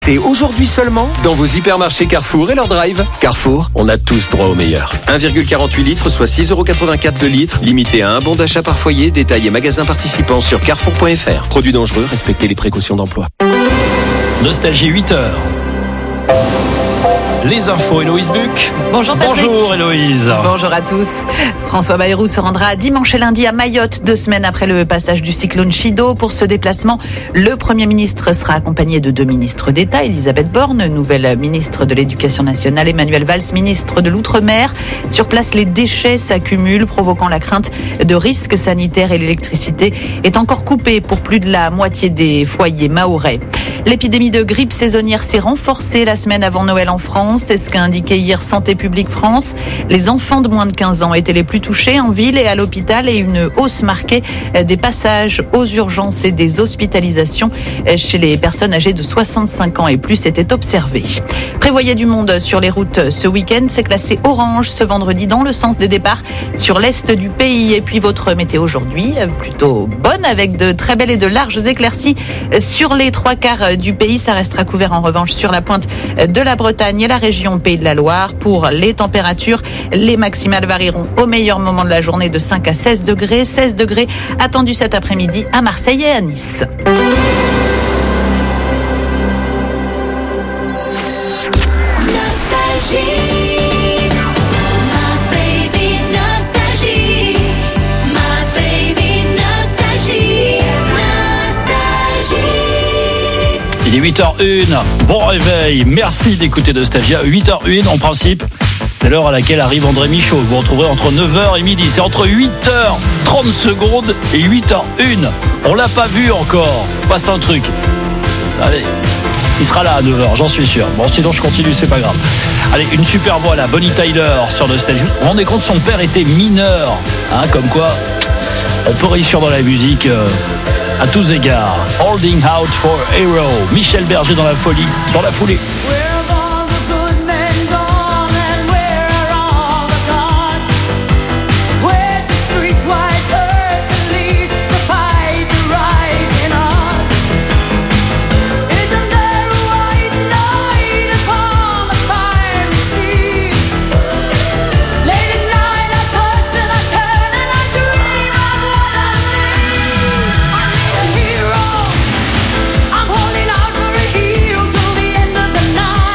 C'est aujourd'hui seulement dans vos hypermarchés Carrefour et leur drive. Carrefour, on a tous droit au meilleur. 1,48 litres, soit 6,84€ le litre. Limité à un bon d'achat par foyer. Détail et magasin participants sur carrefour.fr. Produits dangereux, respectez les précautions d'emploi. Nostalgie 8h. Les infos, Héloïse Buc. Bonjour Patrick. Bonjour Héloïse. Bonjour à tous. François Bayrou se rendra dimanche et lundi à Mayotte, 2 semaines après le passage du cyclone Chido. Pour ce déplacement, le Premier ministre sera accompagné de 2 ministres d'État, Elisabeth Borne, nouvelle ministre de l'Éducation nationale, Emmanuel Valls, ministre de l'Outre-mer. Sur place, les déchets s'accumulent, provoquant la crainte de risques sanitaires et l'électricité est encore coupée pour plus de la moitié des foyers mahorais. L'épidémie de grippe saisonnière s'est renforcée la semaine avant Noël en France. C'est ce qu'a indiqué hier Santé publique France. Les enfants de moins de 15 ans étaient les plus touchés en ville et à l'hôpital et une hausse marquée des passages aux urgences et des hospitalisations chez les personnes âgées de 65 ans et plus était observée. Prévoyez du monde sur les routes ce week-end. C'est classé orange ce vendredi dans le sens des départs sur l'est du pays. Et puis votre météo aujourd'hui, plutôt bonne avec de très belles et de larges éclaircies sur les 3/4 du pays. Ça restera couvert en revanche sur la pointe de la Bretagne et la région Pays de la Loire. Pour les températures, les maximales varieront au meilleur moment de la journée de 5 à 16 degrés. 16 degrés attendus cet après-midi à Marseille et à Nice. Il est 8h01, bon réveil, merci d'écouter Nostalgia. 8h01 en principe, c'est l'heure à laquelle arrive André Michaud. Vous retrouverez entre 9h et midi, c'est entre 8h30 secondes et 8h01. On l'a pas vu encore, passe un truc. Allez, il sera là à 9h, j'en suis sûr. Bon, sinon je continue, c'est pas grave. Allez, une super voix là, Bonnie Tyler sur Nostalgia. Vous vous rendez compte, son père était mineur, hein, comme quoi on peut réussir dans la musique à tous égards. Holding Out for a Hero. Michel Berger dans la folie, dans la foulée. I'm holding out for a hero till the end of the night.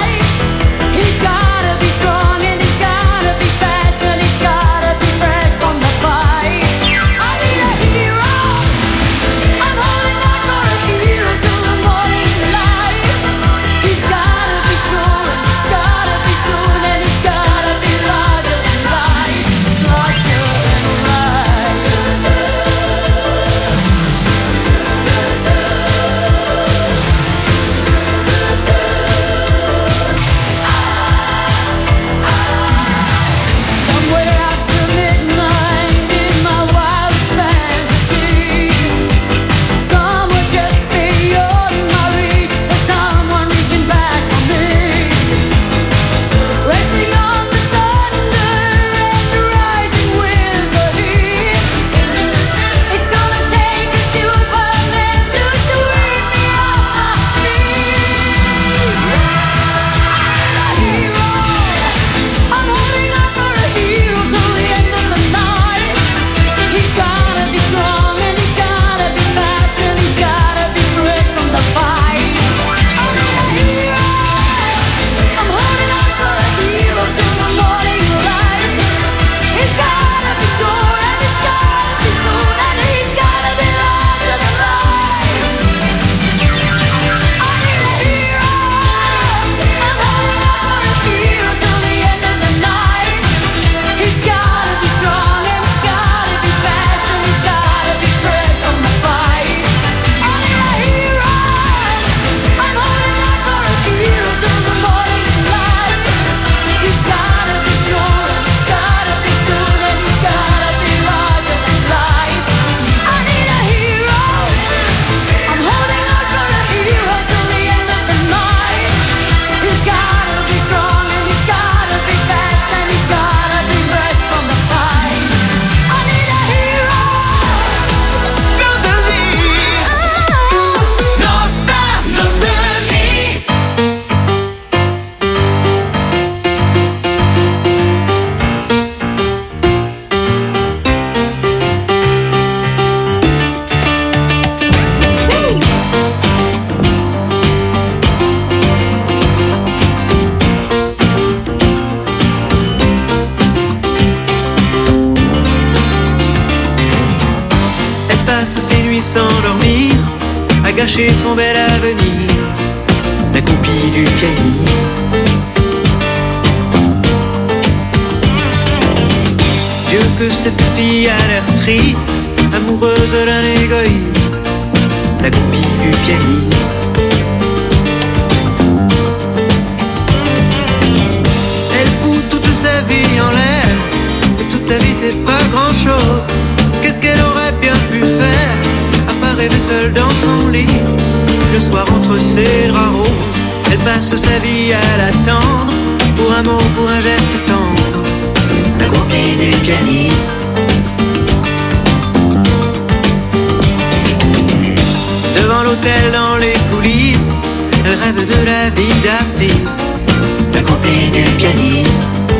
gâcher son bel avenir, la copie du pianiste. Dieu que cette fille a l'air triste, amoureuse d'un égoïste, la copie du pianiste. Elle fout toute sa vie en l'air, et toute sa vie c'est pas grand chose. Qu'est-ce qu'elle aurait bien pu faire, à part rêver seule dans son lit, le soir entre ses draps roses. Elle passe sa vie à l'attendre, pour un mot, pour un geste tendre, la copie du pianiste. Devant l'hôtel, dans les coulisses, elle rêve de la vie d'artiste, la copie du pianiste.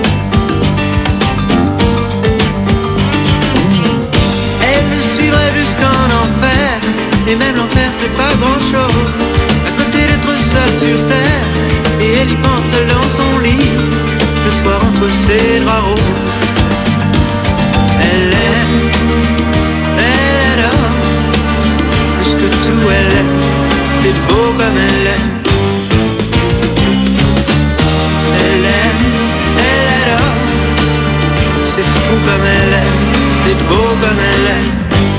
Elle le suivrait jusqu'en enfer, et même l'enfer c'est pas grand chose, à côté d'être seule sur terre, et elle y pense seule dans son lit, le soir entre ses draps roses. Elle aime, elle adore, plus que tout elle aime, c'est beau comme elle aime. Elle aime, elle adore, c'est fou comme elle aime, c'est beau comme elle aime.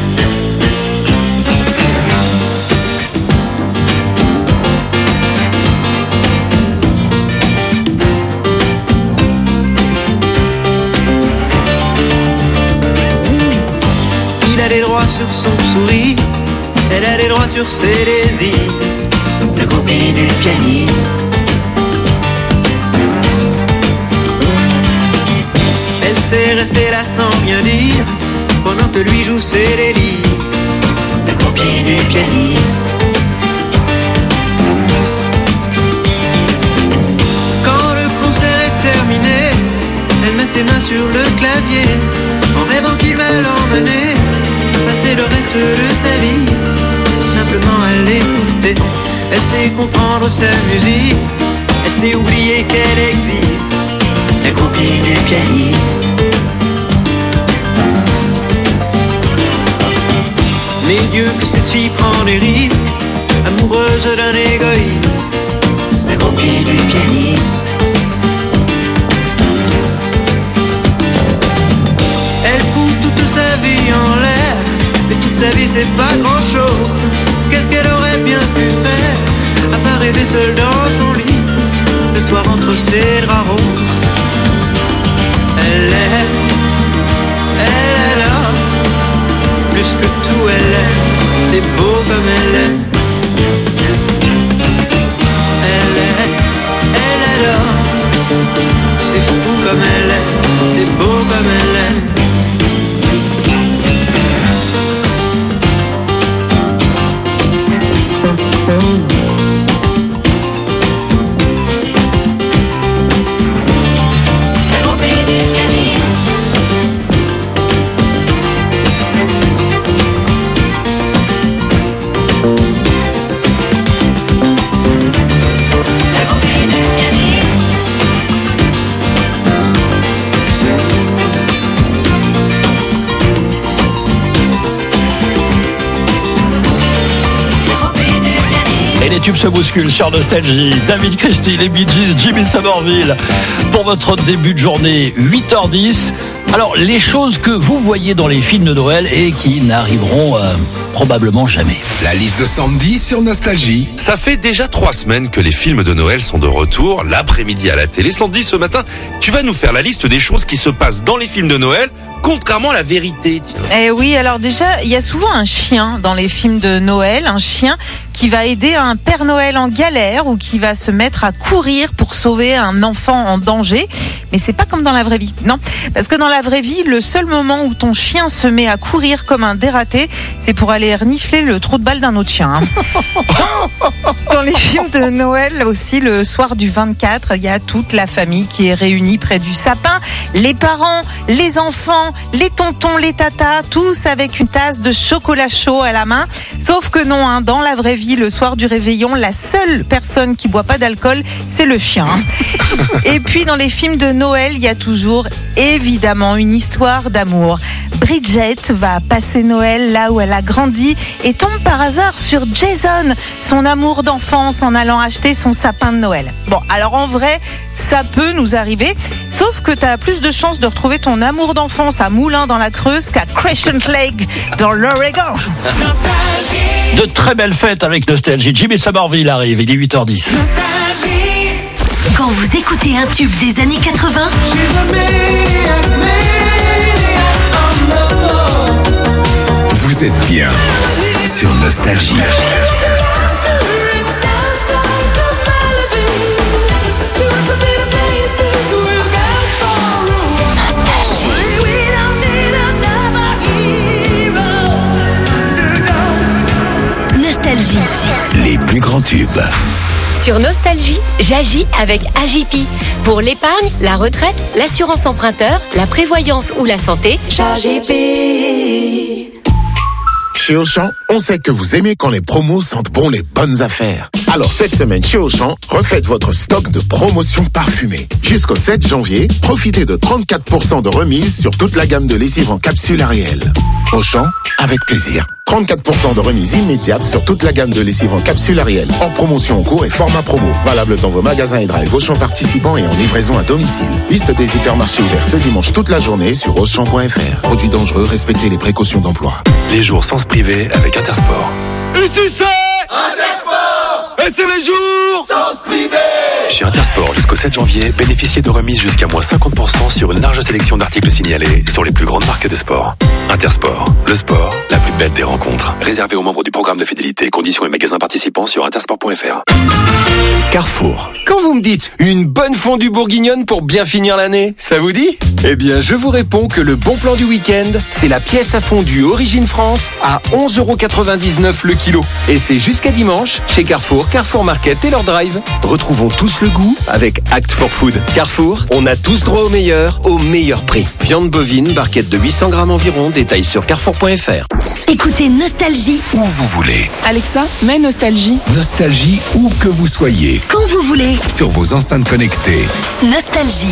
Il a des droits sur son sourire, elle a des droits sur ses désirs, la copie du pianiste. Elle sait rester là sans rien dire, pendant que lui joue ses délires, la copie du pianiste. Quand le concert est terminé, elle met ses mains sur le clavier, en rêvant qu'il va l'emmener, passer le reste de sa vie, tout simplement à l'écouter. Elle sait comprendre sa musique, elle sait oublier qu'elle existe, la copie du pianiste. Mais Dieu que cette fille prend des risques, amoureuse d'un égoïste, la copie du pianiste. Elle fout toute sa vie en l'air, et toute sa vie c'est pas grand chose. Qu'est-ce qu'elle aurait bien pu faire, à part rêver seule dans son lit, le soir entre ses draps roses. Elle aime, elle adore, plus que tout elle aime, c'est beau comme elle aime. Elle aime, elle adore, c'est fou comme elle aime, c'est beau comme elle aime. Et les tubes se bousculent sur Nostalgie. David Christie, les Bee Gees, Jimmy Somerville. Pour votre début de journée, 8h10. Alors, les choses que vous voyez dans les films de Noël et qui n'arriveront probablement jamais. La liste de Sandy sur Nostalgie. Ça fait déjà 3 semaines que les films de Noël sont de retour, l'après-midi à la télé. Sandy, ce matin, tu vas nous faire la liste des choses qui se passent dans les films de Noël, contrairement à la vérité. Eh oui, alors déjà, il y a souvent un chien dans les films de Noël, un chien qui va aider un Père Noël en galère ou qui va se mettre à courir pour sauver un enfant en danger. Mais c'est pas comme dans la vraie vie, non. Parce que dans la vraie vie, le seul moment où ton chien se met à courir comme un dératé, c'est pour aller renifler le trou de balle d'un autre chien. Dans les films de Noël aussi, le soir du 24, il y a toute la famille qui est réunie près du sapin. Les parents, les enfants, les tontons, les tatas, tous avec une tasse de chocolat chaud à la main. Sauf que non, dans la vraie vie, vie, le soir du réveillon, la seule personne qui boit pas d'alcool, c'est le chien. Et puis dans les films de Noël, il y a toujours évidemment une histoire d'amour. Bridget va passer Noël là où elle a grandi et tombe par hasard sur Jason, son amour d'enfance, en allant acheter son sapin de Noël. Bon, alors en vrai, ça peut nous arriver, sauf que tu as plus de chances de retrouver ton amour d'enfance à Moulins dans la Creuse qu'à Crescent Lake dans l'Oregon. De très belles fêtes avec Nostalgie. Jimmy Somerville arrive, il est 8h10. Quand vous écoutez un tube des années 80, Vous êtes bien sur Nostalgie. Nostalgie. Les plus grands tubes. Sur Nostalgie, j'agis avec Agipi. Pour l'épargne, la retraite, l'assurance emprunteur, la prévoyance ou la santé, j'agis. Chez Auchan, on sait que vous aimez quand les promos sentent bon les bonnes affaires. Alors cette semaine chez Auchan, refaites votre stock de promotions parfumées. Jusqu'au 7 janvier, profitez de 34% de remise sur toute la gamme de lessive en capsule Ariel. Auchan, avec plaisir. 34% de remise immédiate sur toute la gamme de lessive en capsule Ariel. Hors promotion en cours et format promo. Valable dans vos magasins et drive Auchan participants et en livraison à domicile. Liste des hypermarchés ouverts ce dimanche toute la journée sur Auchan.fr. Produits dangereux, respectez les précautions d'emploi. Les jours sans se priver avec Intersport. Et si c'est Intersport. Et c'est les jours sans se priver. Chez Intersport, jusqu'au 7 janvier, bénéficiez de remises jusqu'à moins 50% sur une large sélection d'articles signalés sur les plus grandes marques de sport. Intersport, le sport, la plus belle des rencontres. Réservé aux membres du programme de fidélité, conditions et magasins participants sur intersport.fr. Carrefour. Quand vous me dites une bonne fondue bourguignonne pour bien finir l'année, ça vous dit ? Eh bien, je vous réponds que le bon plan du week-end, c'est la pièce à fondue Origine France à 11,99€ le kilo. Et c'est jusqu'à dimanche chez Carrefour, Carrefour Market et leur drive. Retrouvons tous le goût avec Act for Food. Carrefour, on a tous droit au meilleur prix. Viande bovine, barquette de 800 grammes environ, détails sur carrefour.fr. Écoutez Nostalgie. Où vous voulez. Alexa, mets Nostalgie. Nostalgie, où que vous soyez. Quand vous voulez. Sur vos enceintes connectées. Nostalgie.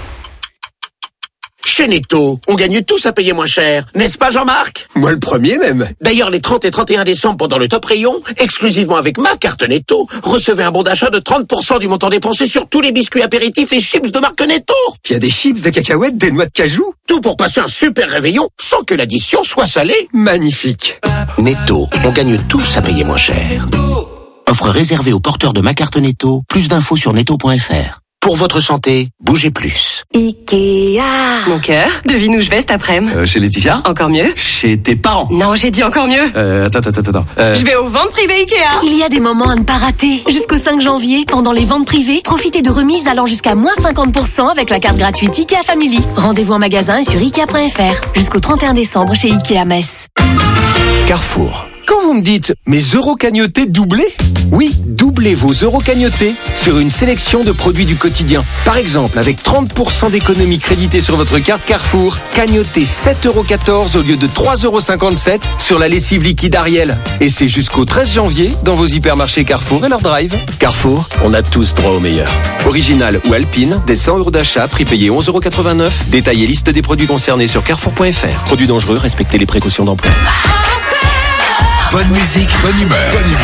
Chez Netto, on gagne tous à payer moins cher, n'est-ce pas Jean-Marc ? Moi le premier même. D'ailleurs, les 30 et 31 décembre pendant le top rayon, exclusivement avec ma carte Netto, recevez un bon d'achat de 30% du montant dépensé sur tous les biscuits apéritifs et chips de marque Netto. Il y a des chips, des cacahuètes, des noix de cajou. Tout pour passer un super réveillon sans que l'addition soit salée. Magnifique. Netto, on gagne tous à payer moins cher. Offre réservée aux porteurs de ma carte Netto. Plus d'infos sur netto.fr. Pour votre santé, bougez plus. Ikea. Mon cœur, devine où je vais cet après-midi. Chez Laetitia ? Encore mieux. Chez tes parents ? Non, j'ai dit encore mieux. Attends. Je vais aux ventes privées Ikea. Il y a des moments à ne pas rater. Jusqu'au 5 janvier, pendant les ventes privées, profitez de remises allant jusqu'à moins 50% avec la carte gratuite Ikea Family. Rendez-vous en magasin et sur Ikea.fr. Jusqu'au 31 décembre chez Ikea Metz. Carrefour. Quand vous me dites mes euros cagnotés doublés, oui, doublez vos euros cagnotés sur une sélection de produits du quotidien. Par exemple, avec 30% d'économie créditée sur votre carte Carrefour, cagnotez 7,14€ au lieu de 3,57€ sur la lessive liquide Ariel. Et c'est jusqu'au 13 janvier dans vos hypermarchés Carrefour et leur drive. Carrefour, on a tous droit au meilleur. Original ou Alpine, des 100€ d'achat, prix payé 11,89€. Détail et liste des produits concernés sur carrefour.fr. Produits dangereux, respectez les précautions d'emploi. Bonne musique, bonne humeur.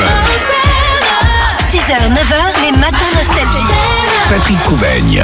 6h, 9h, les matins Nostalgie. Patrick Couvaigne.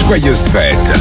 joyeuses fêtes.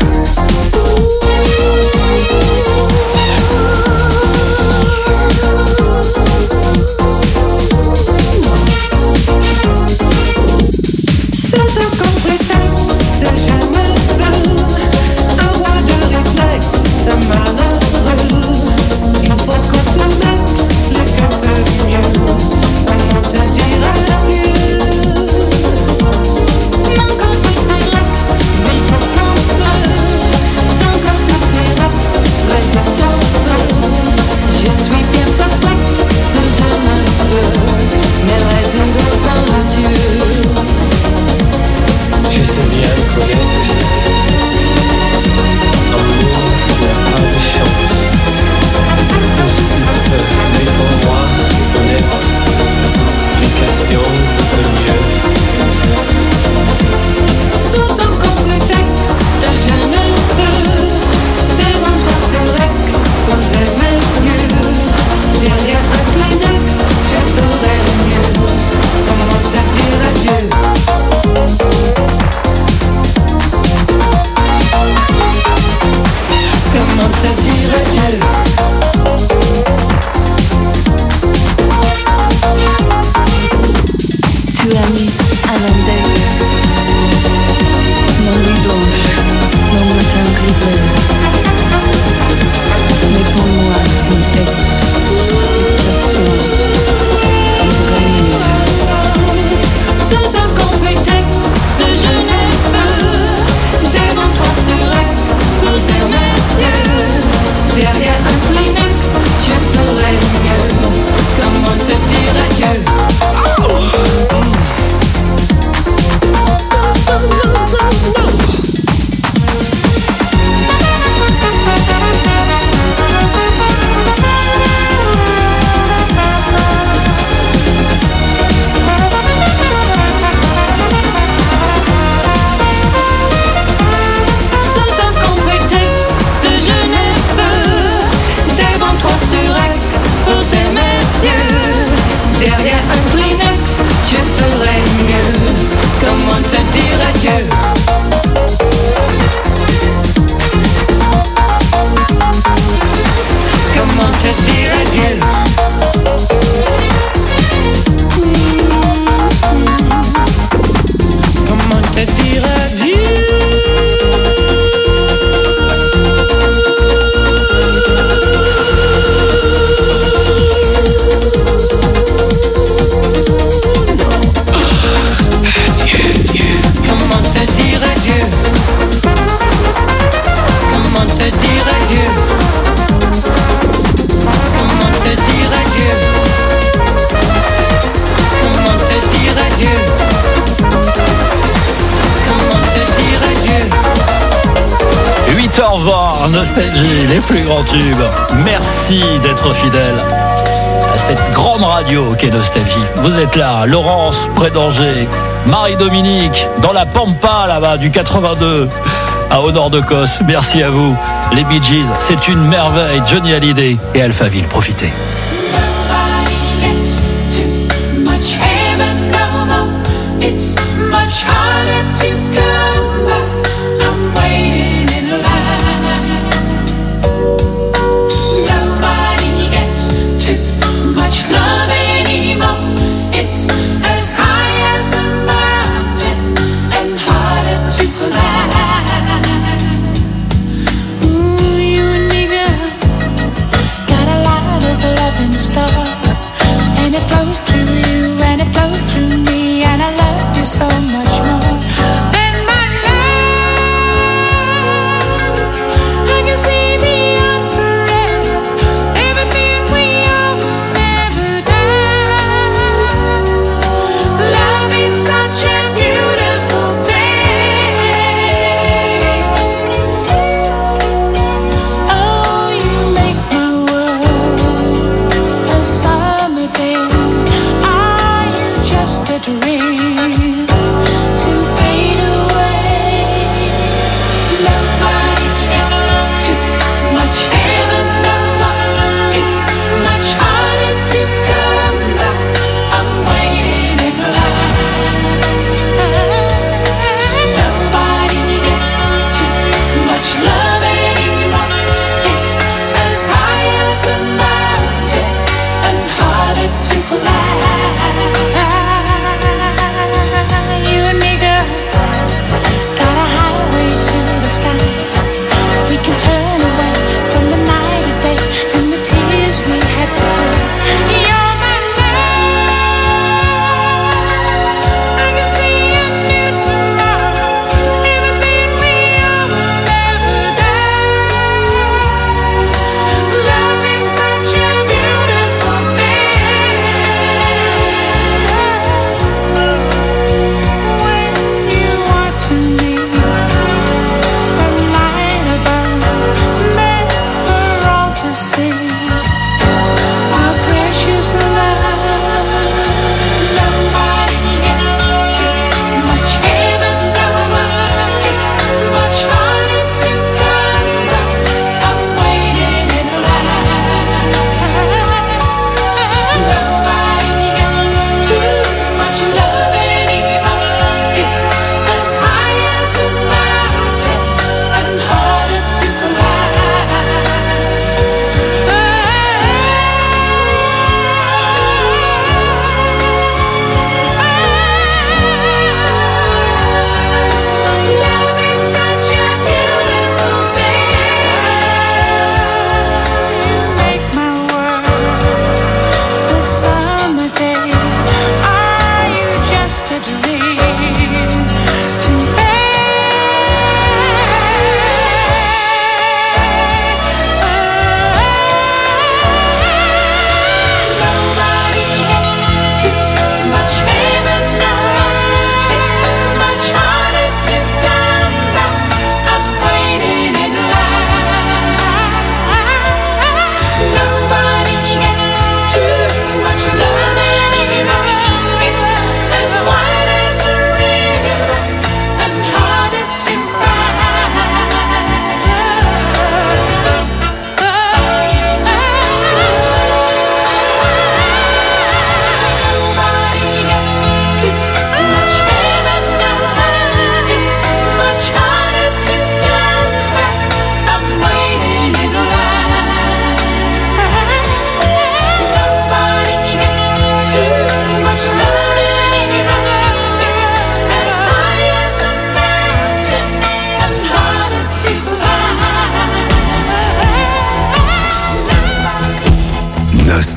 Nostalgie, les plus grands tubes. Merci d'être fidèle à cette grande radio qu'est Nostalgie. Vous êtes là, Laurence, près d'Angers, Marie-Dominique, dans la Pampa là-bas du 82, au nord de Cos. Merci à vous. Les Bee Gees, c'est une merveille. Johnny Hallyday et Alphaville, profitez. So much more than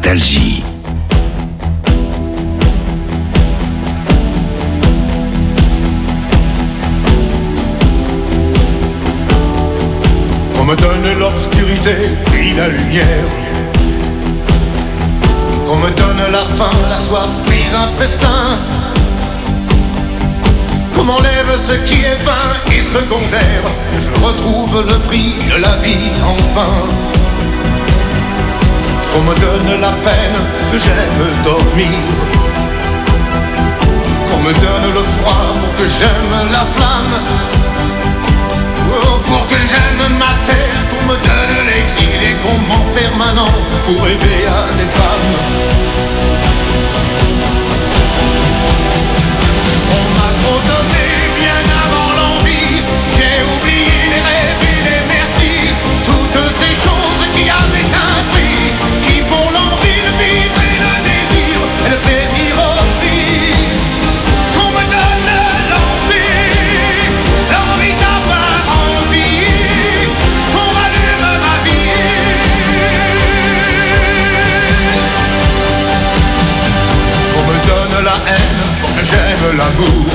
Nostalgie. Qu'on me donne l'obscurité puis la lumière, qu'on me donne la faim, la soif puis un festin, qu'on m'enlève ce qui est vain et secondaire, que je retrouve le prix de la vie enfin, qu'on me donne la peine, que j'aime dormir, qu'on me donne le froid pour que j'aime la flamme, pour que j'aime ma terre, qu'on me donne l'exil et qu'on m'enferme un an pour rêver à des femmes. On m'a trop donné bien avant l'envie, j'ai oublié les rêves et les merci, toutes ces choses qui avaient un prix, qui font l'envie de vivre et le désir, et le plaisir aussi. Qu'on me donne l'envie, l'envie d'avoir envie, qu'on rallume ma vie. Qu'on me donne la haine pour que j'aime l'amour,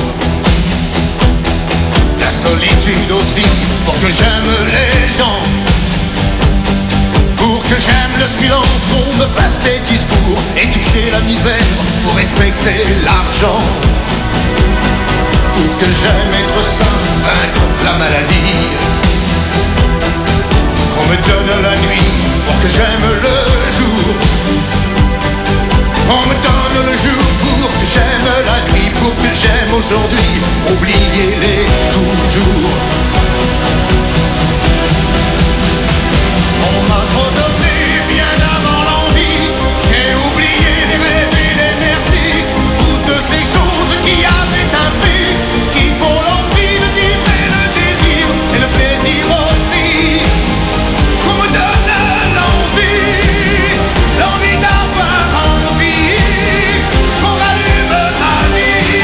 la solitude aussi pour que j'aime les gens, pour que j'aime le silence, qu'on me fasse des discours et toucher la misère pour respecter l'argent, pour que j'aime être sain, vaincre la maladie, qu'on me donne la nuit pour que j'aime le jour, on me donne le jour pour que j'aime la nuit, pour que j'aime aujourd'hui, oubliez-les toujours. On m'a trop donné bien avant l'envie, j'ai oublié les rêves et les merci, toutes ces choses qui avaient un prix, qui font l'envie de vivre et le désir, et le plaisir aussi. Qu'on me donne l'envie, l'envie d'avoir envie, qu'on rallume ma vie.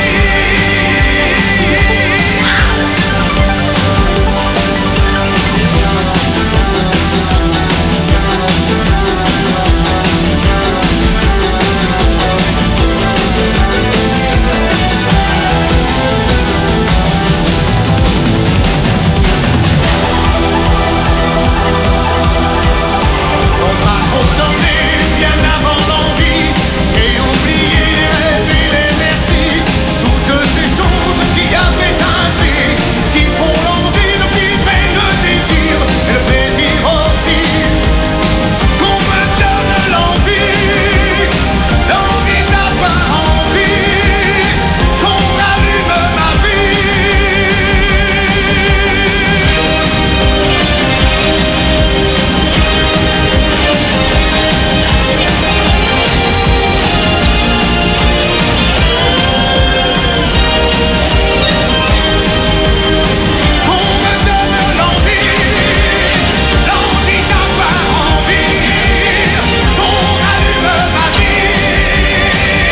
On m'a trop donné bien avant l'envie, j'ai oublié les rêves et les merci, toutes ces choses qui avaient un prix, qui font l'envie de vivre et le désir, et le plaisir aussi. Qu'on me donne l'envie, l'envie d'avoir envie, qu'on rallume ma vie. Qu'on me donne l'envie d'avoir envie, qu'on rallume ma vie.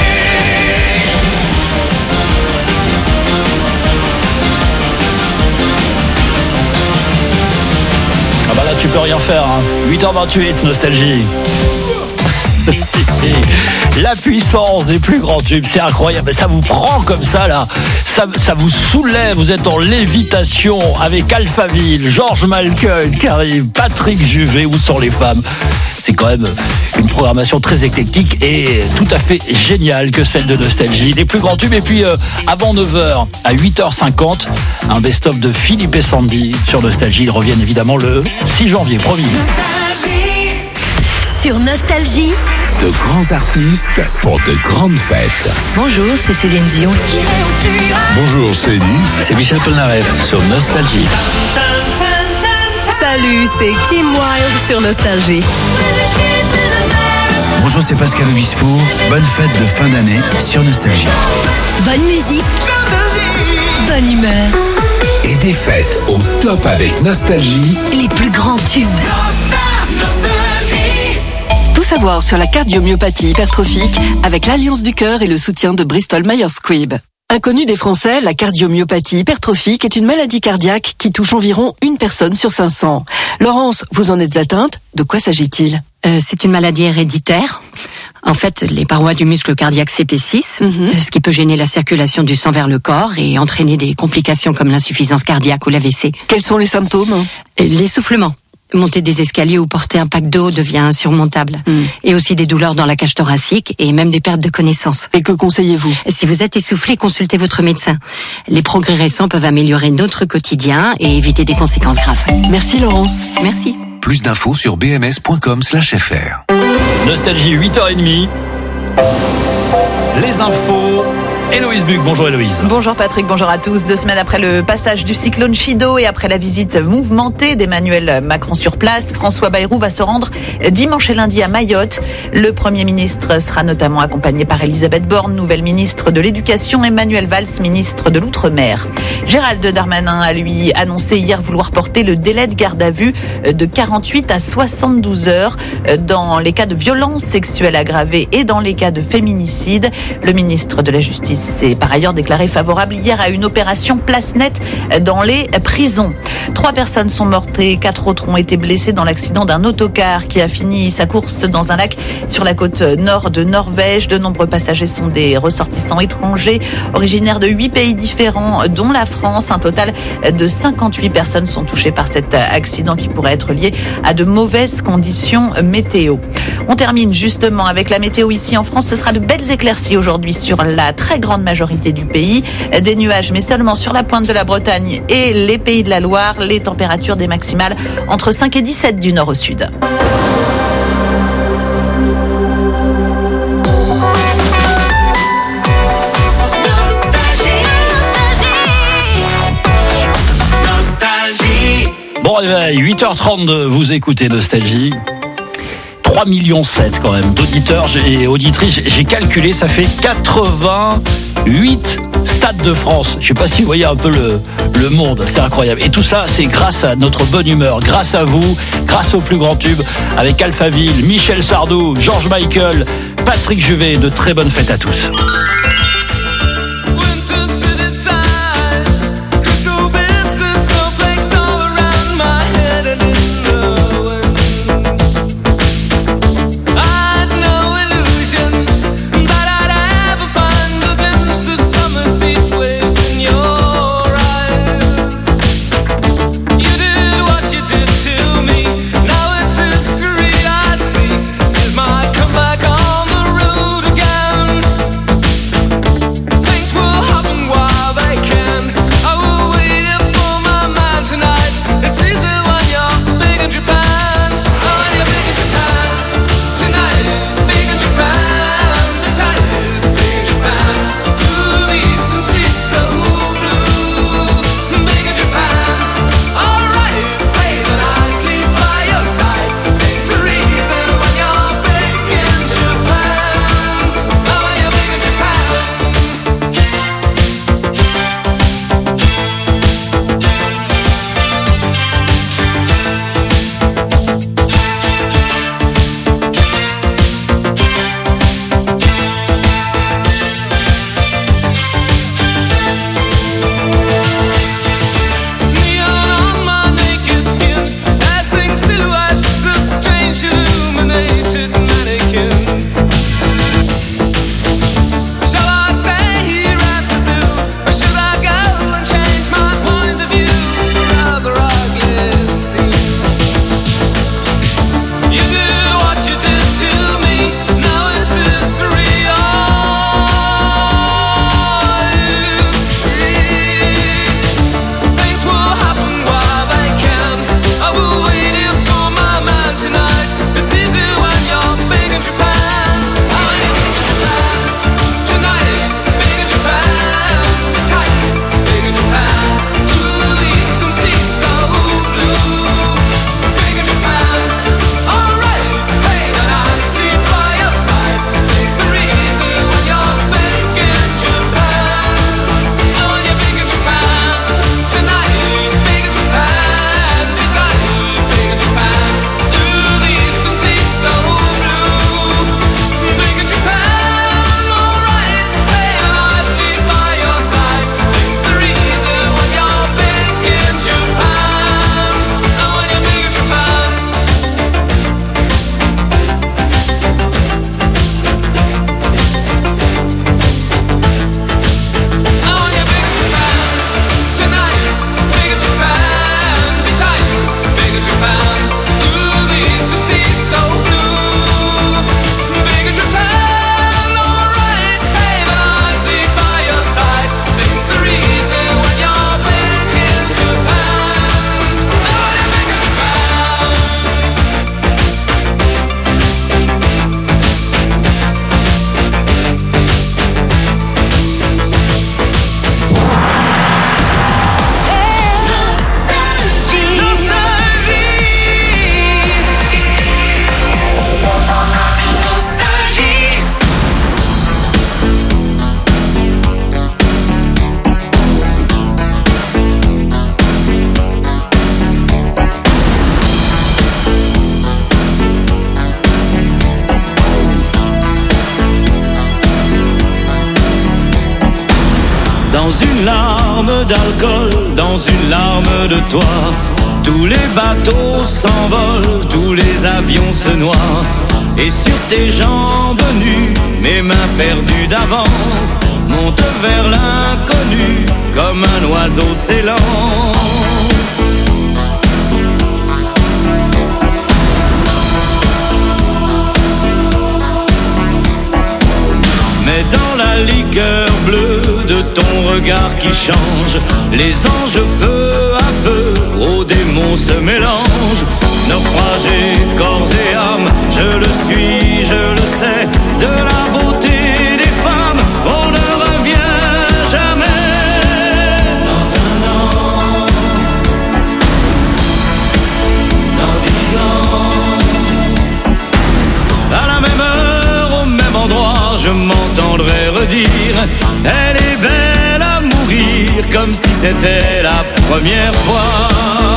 Ah bah là tu peux rien faire hein. 8h28, Nostalgie. La puissance des plus grands tubes, c'est incroyable. Ça vous prend comme ça là, ça vous soulève. Vous êtes en lévitation avec Alphaville, George Michael qui arrive, Patrick Juvet. Où sont les femmes? C'est quand même une programmation très éclectique et tout à fait géniale que celle de Nostalgie. Les plus grands tubes. Et puis avant 9h, à 8h50, un best-of de Philippe et Sandy sur Nostalgie. Ils reviennent évidemment le 6 janvier, promis. Sur Nostalgie. De grands artistes pour de grandes fêtes. Bonjour, c'est Céline Dion. Bonjour, c'est Eddie. C'est Michel Polnareff sur Nostalgie. Salut, c'est Kim Wilde sur Nostalgie. Bonjour, c'est Pascal Obispo. Bonne fête de fin d'année sur Nostalgie. Bonne musique. Bonne humeur. Et des fêtes au top avec Nostalgie. Les plus grands tubes. Tout savoir sur la cardiomyopathie hypertrophique avec l'Alliance du cœur et le soutien de Bristol Myers Squibb. Inconnue des Français, la cardiomyopathie hypertrophique est une maladie cardiaque qui touche environ une personne sur 500. Laurence, vous en êtes atteinte? De quoi s'agit-il? C'est une maladie héréditaire. En fait, les parois du muscle cardiaque s'épaississent, ce qui peut gêner la circulation du sang vers le corps et entraîner des complications comme l'insuffisance cardiaque ou l'AVC. Quels sont les symptômes? L'essoufflement. Monter des escaliers ou porter un pack d'eau devient insurmontable. Et aussi des douleurs dans la cage thoracique et même des pertes de connaissance. Et que conseillez-vous? Si vous êtes essoufflé, consultez votre médecin. Les progrès récents peuvent améliorer notre quotidien et éviter des conséquences graves. Merci Laurence. Merci. Plus d'infos sur bms.com/fr. Nostalgie 8h30. Les infos. Héloïse Buc, bonjour Héloïse. Bonjour Patrick, bonjour à tous. 2 semaines après le passage du cyclone Chido et après la visite mouvementée d'Emmanuel Macron sur place, François Bayrou va se rendre dimanche et lundi à Mayotte. Le Premier ministre sera notamment accompagné par Elisabeth Borne, nouvelle ministre de l'Éducation, Emmanuel Valls, ministre de l'Outre-mer. Gérald Darmanin a lui annoncé hier vouloir porter le délai de garde à vue de 48 à 72 heures dans les cas de violences sexuelles aggravées et dans les cas de féminicide. Le ministre de la Justice s'est par ailleurs déclaré favorable hier à une opération place nette dans les prisons. 3 personnes sont mortes et 4 autres ont été blessées dans l'accident d'un autocar qui a fini sa course dans un lac sur la côte nord de Norvège. De nombreux passagers sont des ressortissants étrangers originaires de 8 pays différents, dont la France. Un total de 58 personnes sont touchées par cet accident qui pourrait être lié à de mauvaises conditions météo. On termine justement avec la météo ici en France. Ce sera de belles éclaircies aujourd'hui sur la très grande majorité du pays. Des nuages, mais seulement sur la pointe de la Bretagne et les pays de la Loire. Les températures des maximales entre 5 et 17 du nord au sud. Bon réveil, 8h32, vous écoutez Nostalgie. 3,7 millions quand même d'auditeurs et auditrices. J'ai calculé, ça fait 88 stades de France. Je sais pas si vous voyez un peu le monde, c'est incroyable. Et tout ça, c'est grâce à notre bonne humeur, grâce à vous, grâce aux plus grands tubes, avec Alphaville, Michel Sardou, George Michael, Patrick Juvet. De très bonnes fêtes à tous. une larme d'alcool, dans une larme de toi. Tous les bateaux s'envolent, tous les avions se noient. Et sur tes jambes nues, mes mains perdues d'avance montent vers l'inconnu, comme un oiseau s'élance. Mais dans la liqueur bleue de ton regard qui change, les anges peu à peu aux démons se mélangent. Naufragé, corps et âme, je le suis, je le sais. De la beauté des femmes, on ne revient jamais. Dans un an, dans 10 ans, à la même heure, au même endroit, je m'entendrai redire: elle est belle à mourir, comme si c'était la première fois.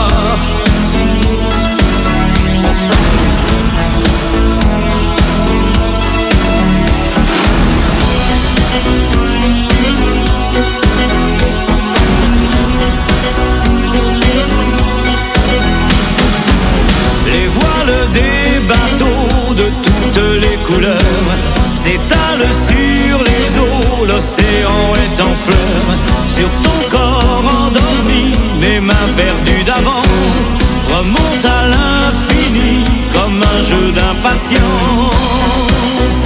Les voiles des bateaux de toutes les couleurs s'étalent sur les eaux, l'océan est en fleurs. Sur ton corps endormi, mes mains perdues d'avance remontent à l'infini comme un jeu d'impatience.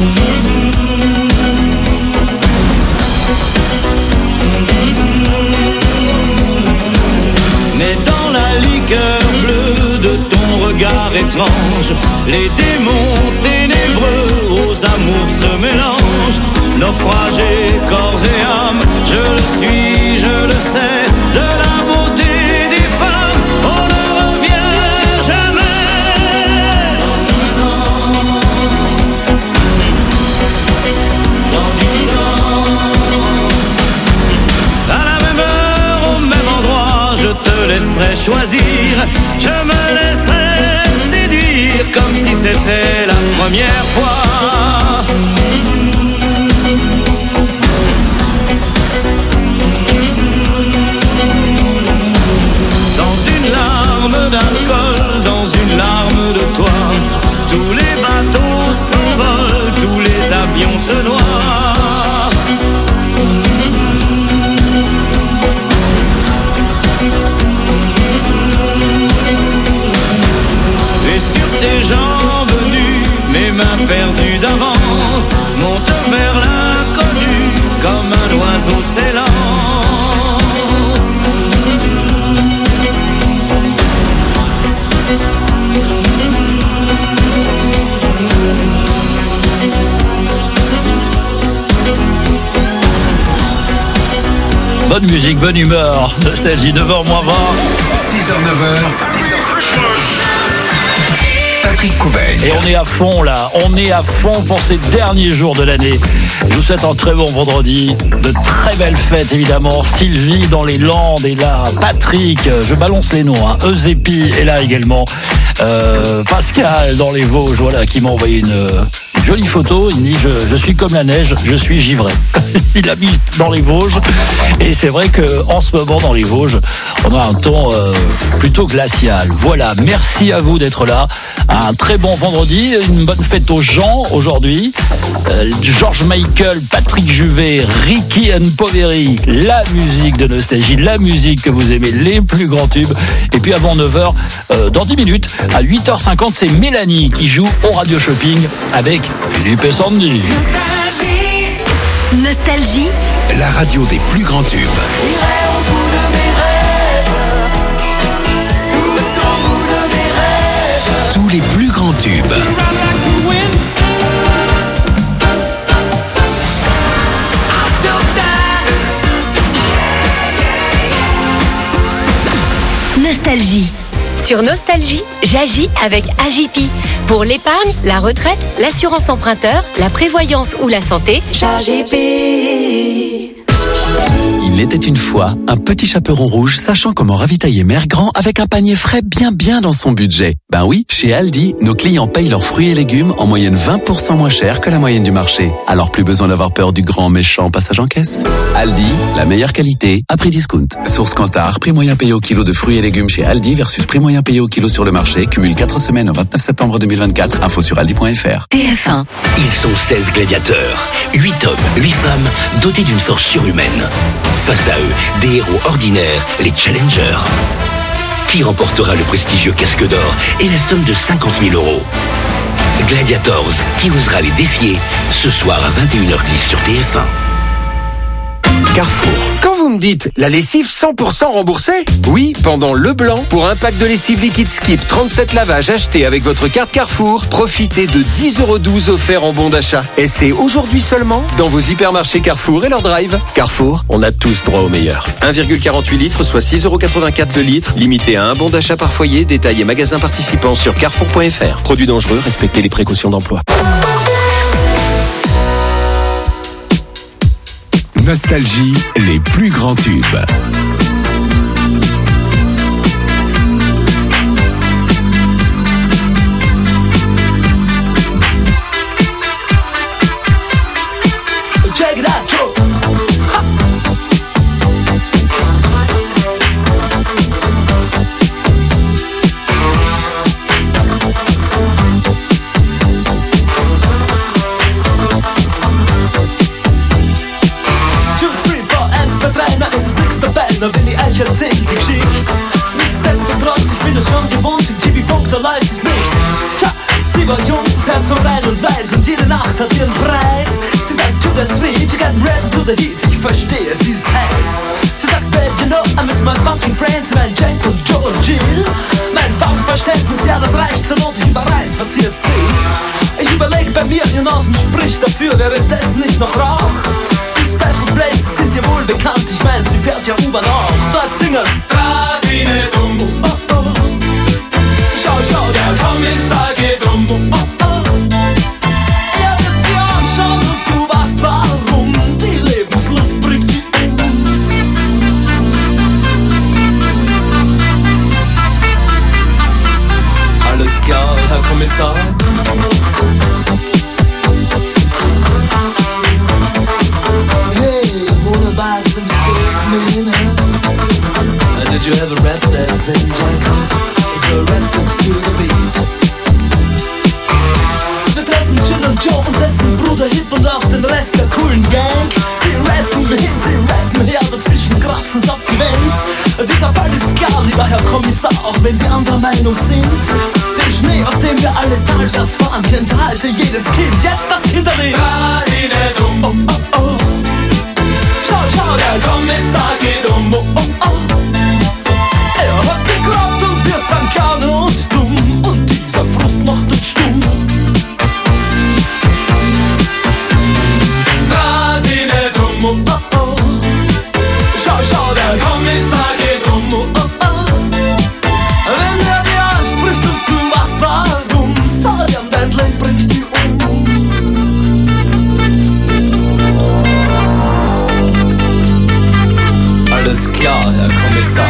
Mais dans la liqueur bleue de ton regard étrange, les démons ténébreux aux amours se mélangent. Naufragé, corps et âme, je le suis, je le sais. De la beauté des femmes, on ne revient jamais. Dans un an, dans 10 ans, à la même heure, au même endroit, je te laisserai choisir. Je me laisserai séduire comme si c'était la première fois. D'alcool, dans une larme de toi, tous les bateaux s'envolent, tous les avions se noient. Et sur tes jambes nues, mes mains perdues d'avance montent vers l'inconnu comme un oiseau s'élance. Bonne musique, bonne humeur, Nostalgie, 9h moins 20. 6h, 9h, 6h. Patrick Couvert. Et on est à fond là, on est à fond pour ces derniers jours de l'année. Je vous souhaite un très bon vendredi, de très belles fêtes évidemment. Sylvie dans les Landes est là, Patrick, je balance les noms, hein. Eusépi est là également. Pascal dans les Vosges, voilà, qui m'a envoyé une jolie photo. Il dit je suis comme la neige, je suis givré. Il habite dans les Vosges et c'est vrai que en ce moment dans les Vosges, on a un temps plutôt glacial. Voilà, merci à vous d'être là. Un très bon vendredi, une bonne fête aux gens aujourd'hui. George Michael, Patrick Juvet, Ricky and Poveri, la musique de Nostalgie, la musique que vous aimez, les plus grands tubes. Et puis avant 9h, dans 10 minutes, à 8h50, c'est Mélanie qui joue au Radio Shopping avec Philippe et Sandy. Nostalgie, la radio des plus grands tubes. J'irai au bout de mes rêves, tout au bout de mes rêves. Tous les plus grands tubes. Nostalgie. Sur Nostalgie, j'agis avec Agipi. Pour l'épargne, la retraite, l'assurance emprunteur, la prévoyance ou la santé, j'agis. Il Il était une fois un petit chaperon rouge sachant comment ravitailler Mère Grand avec un panier frais bien dans son budget. Ben oui, chez Aldi, nos clients payent leurs fruits et légumes en moyenne 20% moins cher que la moyenne du marché. Alors plus besoin d'avoir peur du grand méchant passage en caisse. Aldi, la meilleure qualité à prix discount. Source Kantar, prix moyen payé au kilo de fruits et légumes chez Aldi versus prix moyen payé au kilo sur le marché. Cumule 4 semaines au 29 septembre 2024. Info sur aldi.fr. TF1. Ils sont 16 gladiateurs. 8 hommes, 8 femmes, dotés d'une force surhumaine. Face à eux, des héros ordinaires, les challengers. Qui remportera le prestigieux casque d'or et la somme de 50 000 €? Gladiators, qui osera les défier? Ce soir à 21h10 sur TF1. Carrefour. Quand vous me dites la lessive 100% remboursée, oui, pendant le blanc, pour un pack de lessive liquide Skip 37 lavages acheté avec votre carte Carrefour, profitez de 10,12 € offerts en bon d'achat. Et c'est aujourd'hui seulement dans vos hypermarchés Carrefour et leur drive. Carrefour, on a tous droit au meilleur. 1,48 litres, soit 6,84 € le litre, limité à un bon d'achat par foyer, détail et magasin participant sur carrefour.fr. Produits dangereux, respectez les précautions d'emploi. Nostalgie, les plus grands tubes. Check it out, Joe. Wenn die Eiche erzählt die Geschichte. Nichtsdestotrotz, ich bin es schon gewohnt, im TV-Funk, da läuft es nicht. Tja, sie war jung, das Herz so rein und weiß und jede Nacht hat ihren Preis. Sie sagt, to the sweet, you got rap to the heat, ich verstehe, sie ist heiß. Sie sagt, babe, you know, I miss my funky friends, mein Jack und Joe und Jill. Mein Funkverständnis, ja, das reicht zur Not, ich überreiß, was sie jetzt will. Ich überleg bei mir, ihr Nasen spricht dafür, wäre das nicht noch Rauch? Special Places sind dir wohl bekannt, ich mein, sie fährt ja U-Bahn auch. Dort singen's Radine dumm, oh oh. Schau, schau, der Kommissar geht um, oh oh. Er wird dir anschauen und du weißt warum. Die Lebenslust bringt die Alles klar, Herr Kommissar. Did you ever rap that thing, Jack? So rap it to the beat. Wir treffen Jill und Joe und dessen Bruder Hip und auch den Rest der coolen Gang. Sie rappen hin, sie rappen her, dazwischen kratzen's abgewendet. Dieser Fall ist klar, lieber Herr Kommissar, auch wenn Sie anderer Meinung sind. Den Schnee, auf dem wir alle talwärts fahren, kennt halte jedes Kind. Jetzt das Kinderlied. Radine dumm, oh oh oh. Schau, schau, der Kommissar geht um, oh oh oh. Er hat die Kraft und wir sind gerne und dumm. Und dieser Frust macht uns stumm. Radine dumm, oh oh oh. Schau, schau, der Kommissar geht um, oh oh oh. Wenn er dir anspricht und du weißt warum, sag ihm, dein Leben bringt dich um. Alles klar, Herr Kommissar.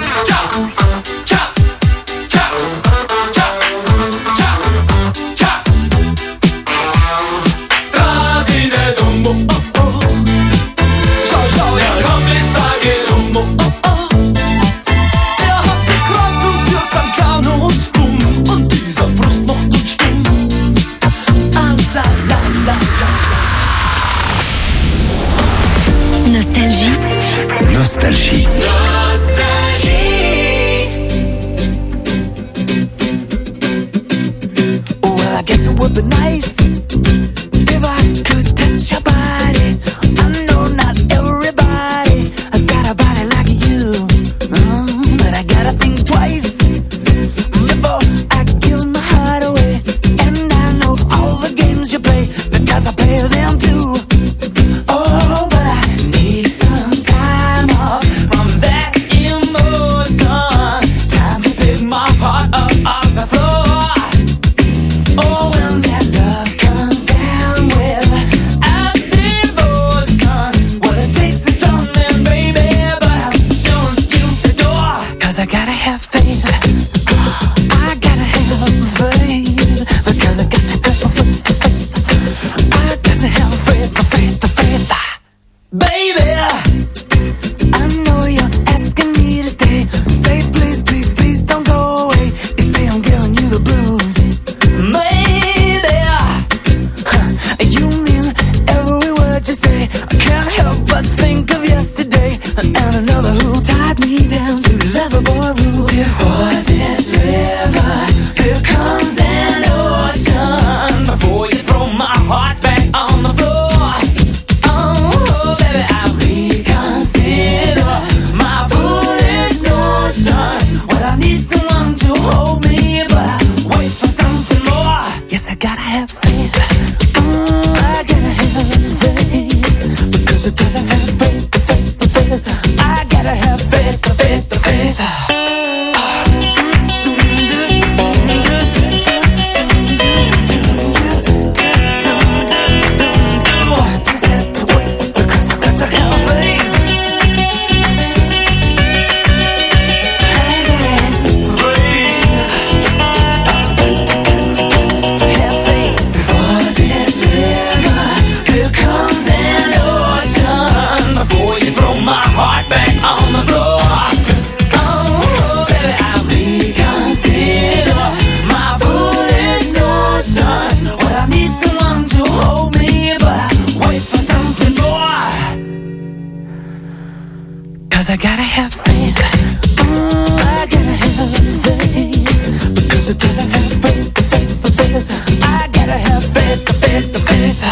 Nostalgie. Well, I guess it would be nice if I could touch your body. I know not everybody has got a body like you, but I gotta think twice before I give my heart away. And I know all the games you play because I play them too. Oh, but I need some time off from that emotion. Time to pick my heart up off the floor. Oh, when that love comes down with a devotion, well, it takes a strong man, baby. faith. I gotta have faith because I got to have faith. I got to have faith. Baby, I know you're asking me to stay. Say please, please, please don't go away. You say I'm giving you the blues. Maybe you mean every word you say. I can't help but think of yesterday and another who tied me down to Loverboy rules. Before this river, here comes an ocean. Before you throw my heart back on the floor. Oh, baby, I reconsider my foolish notion. Well, I need someone to hold me, but I wait for something more. Yes, I gotta have faith. I gotta have faith because I gotta have faith. I gotta have faith. I gotta have faith. I gotta have faith because I gotta have faith. I gotta have faith.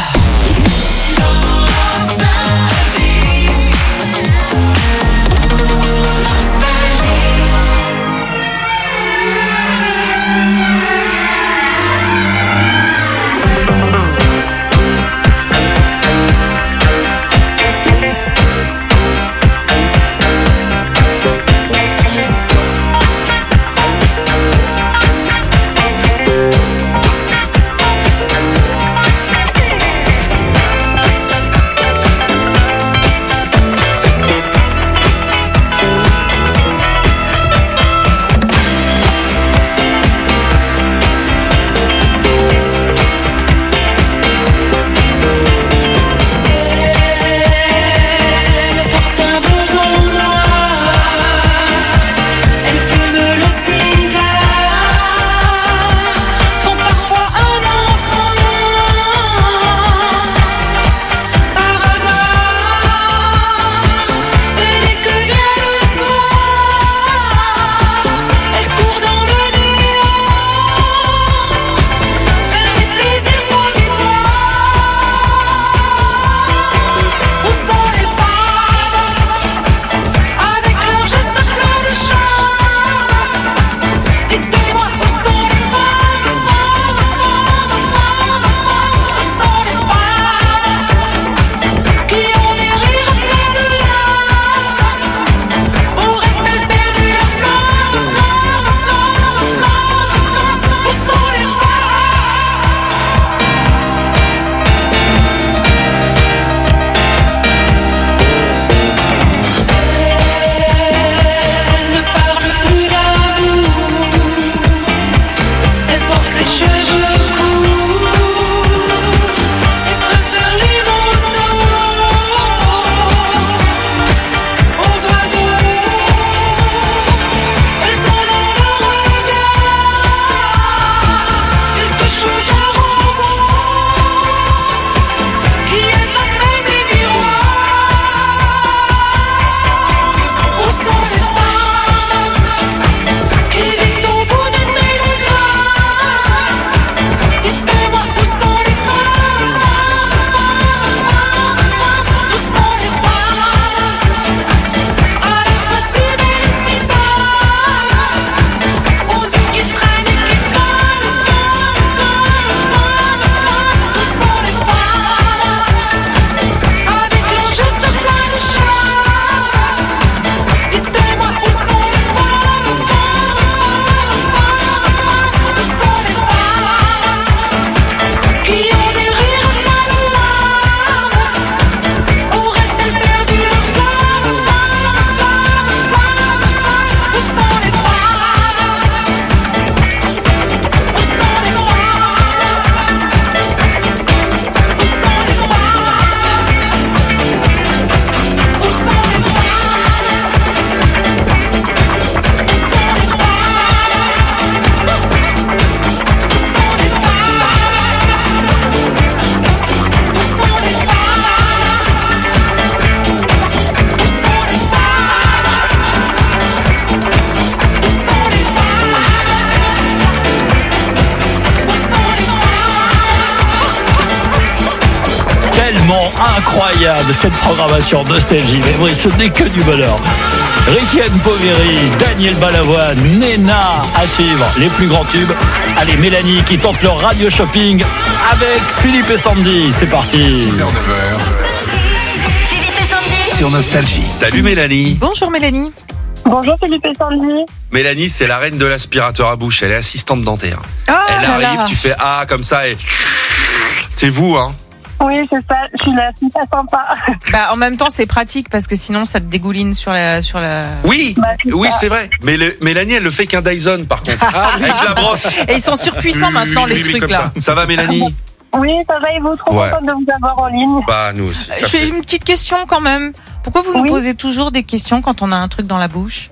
absolument incroyable cette programmation Nostalgie. Mais oui, ce n'est que du bonheur. Rikian Poveri, Daniel Balavoine, Nena à suivre, les plus grands tubes. Allez, Mélanie qui tente leur radio shopping avec Philippe et Sandy. C'est parti. 6h, 9h. Philippe et Sandy. Sur Nostalgie. Salut Mélanie. Bonjour Mélanie. Bonjour Philippe et Sandy. Mélanie, c'est la reine de l'aspirateur à bouche. Elle est assistante dentaire. Elle là arrive, là. tu fais ah comme ça et c'est vous, hein. Oui, c'est ça, je suis là, c'est pas sympa. Bah, en même temps, c'est pratique parce que sinon, ça te dégouline sur la. Oui, c'est oui, ça. c'est vrai. Mais Mélanie, elle le fait qu'un Dyson, par contre. Avec la brosse. Et ils sont surpuissants maintenant, les trucs comme là. Ça va, Mélanie? Oui, ça va et vous, trop Ouais. contente de vous avoir en ligne. Bah, nous aussi. Je fais une petite question quand même. Pourquoi vous nous posez toujours des questions quand on a un truc dans la bouche?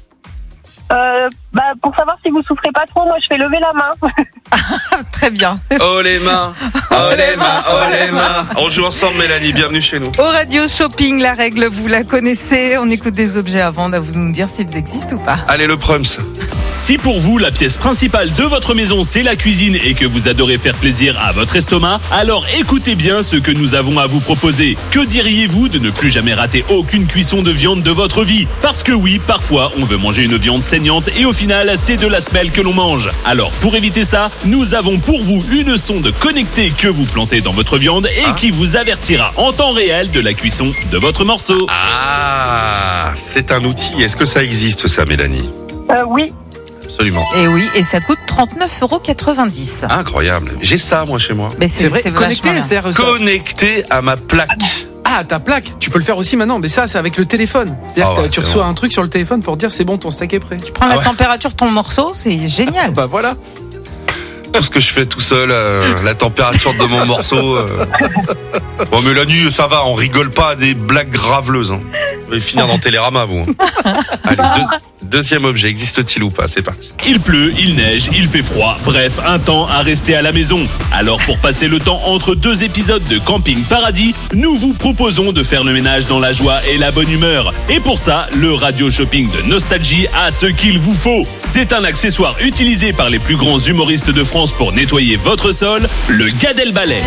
Pour savoir si vous souffrez pas trop, moi je fais lever la main. Très bien. Oh les mains, oh les mains, oh les mains. On joue ensemble, Mélanie, bienvenue chez nous. Au radio shopping, la règle, vous la connaissez. On écoute des objets avant, à vous de nous dire s'ils existent ou pas. Allez, le Prums. Si pour vous, la pièce principale de votre maison, c'est la cuisine et que vous adorez faire plaisir à votre estomac, alors écoutez bien ce que nous avons à vous proposer. Que diriez-vous de ne plus jamais rater aucune cuisson de viande de votre vie? Parce que oui, parfois, on veut manger une viande saignante et au final, c'est de la semelle que l'on mange. Alors, pour éviter ça, nous avons pour vous une sonde connectée que vous plantez dans votre viande et qui vous avertira en temps réel de la cuisson de votre morceau. Ah, c'est un outil. Est-ce que ça existe, ça, Mélanie? Oui. Absolument. Et oui, et ça coûte 39,90 €. Incroyable. J'ai ça, moi, chez moi. Mais c'est vrai, connecté, vachement bien. c'est-à-dire ça. Connecté à ma plaque. Ah, ta plaque, tu peux le faire aussi maintenant, mais ça, c'est avec le téléphone. C'est-à-dire que tu reçois un truc sur le téléphone pour dire c'est bon, ton steak est prêt. Tu Prends la température de ton morceau, c'est génial. Bah voilà. Tout ce que je fais tout seul, la température de mon morceau. Bon, Mélanie, ça va, on rigole pas à des blagues graveleuses. Hein. Vous allez finir dans Télérama, vous. Allez, deuxième objet, existe-t-il ou pas? C'est parti. Il pleut, il neige, il fait froid, bref, un temps à rester à la maison. Alors pour passer le temps entre deux épisodes de Camping Paradis, nous vous proposons de faire le ménage dans la joie et la bonne humeur. Et pour ça, le radio shopping de Nostalgie a ce qu'il vous faut. C'est un accessoire utilisé par les plus grands humoristes de France pour nettoyer votre sol, le Gad Elmaleh.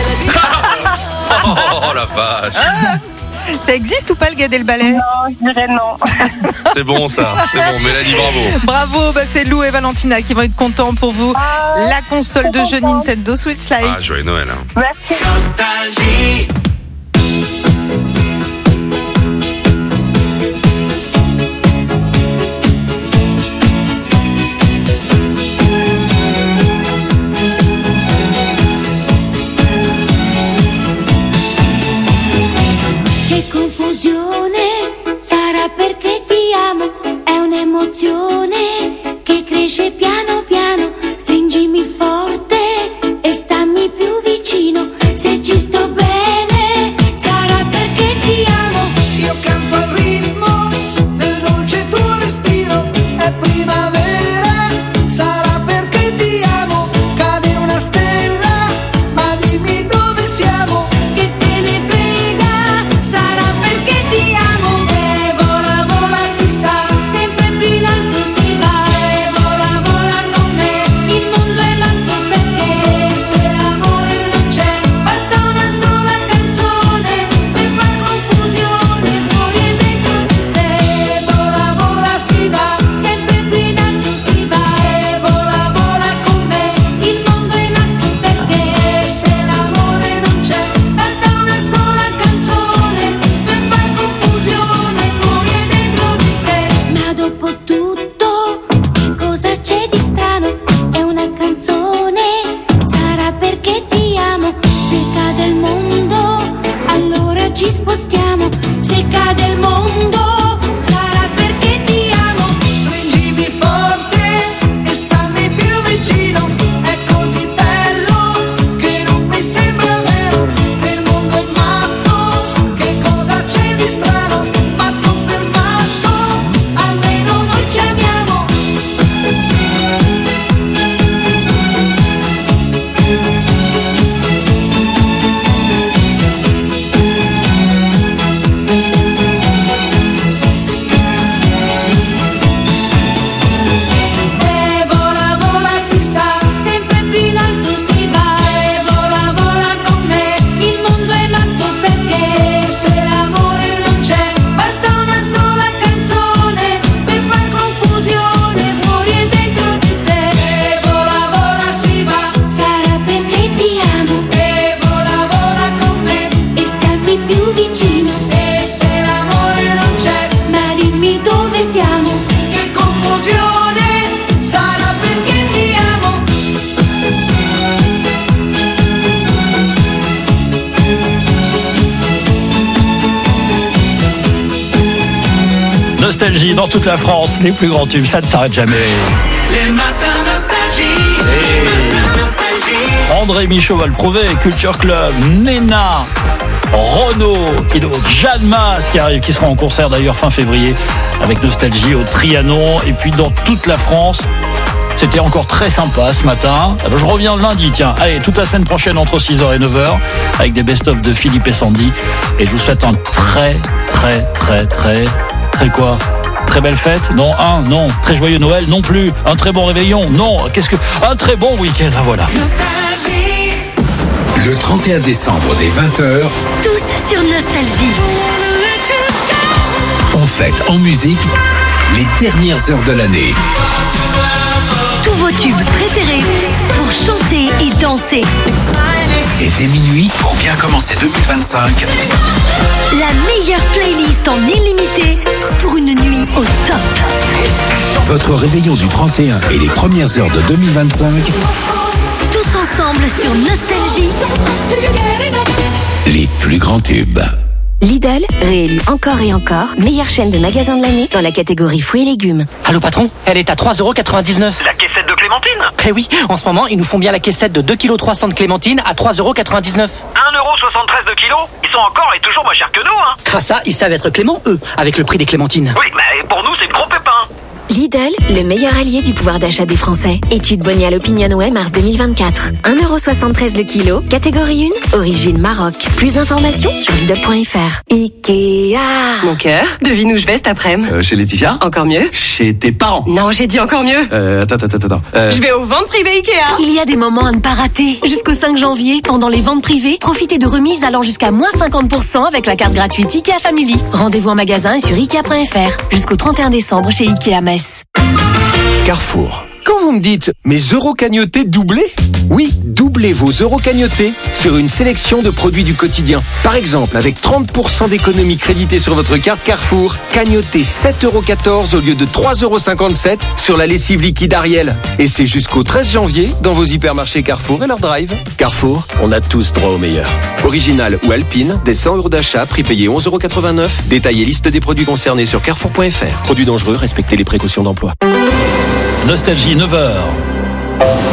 Oh la vache. Ça existe ou pas le Gad Elmaleh? Non, je dirais non. C'est bon ça, c'est bon, Mélanie, bravo. Bravo, c'est Lou et Valentina qui vont être contents pour vous. La console de jeu Nintendo Switch Lite. Ah, joyeux Noël. Hein. Merci. Nostalgie. Che confusione, sarà perché ti amo, è un'emozione che cresce piano piano, stringimi forte e stammi più vicino, se ci sto bene Nostalgie dans toute la France, les plus grands tubes, ça ne s'arrête jamais. Les matins nostalgie. Les matins nostalgie. André Michaud va le prouver, Culture Club, Nena, Renaud, et donc Jeanne Masse qui arrive, qui sera en concert d'ailleurs fin février avec Nostalgie au Trianon, et puis dans toute la France. C'était encore très sympa ce matin. Alors, je reviens le lundi, tiens. Allez, toute la semaine prochaine entre 6h et 9h avec des best-of de Philippe et Sandy. Et je vous souhaite un très quoi ? Très belle fête ? Non. Non. Très joyeux Noël ? Non plus. Un très bon réveillon ? Non. Un très bon week-end, ah voilà. Nostalgie. Le 31 décembre dès 20h, Tous sur Nostalgie. on fête en musique les dernières heures de l'année. Tous vos tubes préférés pour chanter et danser. Et dès minuit, pour bien commencer 2025, La meilleure playlist en illimité pour une nuit au top. votre réveillon du 31 et les premières heures de 2025, Tous ensemble sur Nostalgie. les plus grands tubes. Lidl, réélu encore et encore, meilleure chaîne de magasins de l'année dans la catégorie fruits et légumes. Allô patron, elle est à 3,99 €. La caissette de clémentine? Eh oui, en ce moment, ils nous font bien la caissette de 2,3 kg de clémentine à 3,99 €. 1,73 € de kilo? Ils sont encore et toujours moins chers que nous, hein. Ah ça, ils savent être cléments, eux, avec le prix des clémentines. Oui, mais pour nous, c'est le gros pépin. Lidl, le meilleur allié du pouvoir d'achat des Français. Étude Bonial Opinionway mars 2024. 1,73 € le kilo, catégorie 1, origine Maroc. Plus d'informations sur Lidl.fr. Ikea. Mon cœur, devine où je vais cet après-midi? Chez Laetitia? Encore mieux? Chez tes parents? Non, j'ai dit encore mieux. Attends. Je vais aux ventes privées Ikea. Il y a des moments à ne pas rater. Jusqu'au 5 janvier, pendant les ventes privées, profitez de remises allant jusqu'à moins 50% avec la carte gratuite Ikea Family. Rendez-vous en magasin et sur Ikea.fr. Jusqu'au 31 décembre chez Ikea Metz. Carrefour. Quand vous me dites mes euros cagnotés doublés, oui, doublez vos euros cagnotés sur une sélection de produits du quotidien. Par exemple, avec 30% d'économie créditée sur votre carte Carrefour, cagnotez 7,14 € au lieu de 3,57 € sur la lessive liquide Ariel. Et c'est jusqu'au 13 janvier dans vos hypermarchés Carrefour et leur drive. Carrefour, on a tous droit au meilleur. Original ou Alpine, des 100 € d'achat, prix payé 11,89 €. Détaillez liste des produits concernés sur carrefour.fr. Produits dangereux, respectez les précautions d'emploi. Nostalgie, 9h.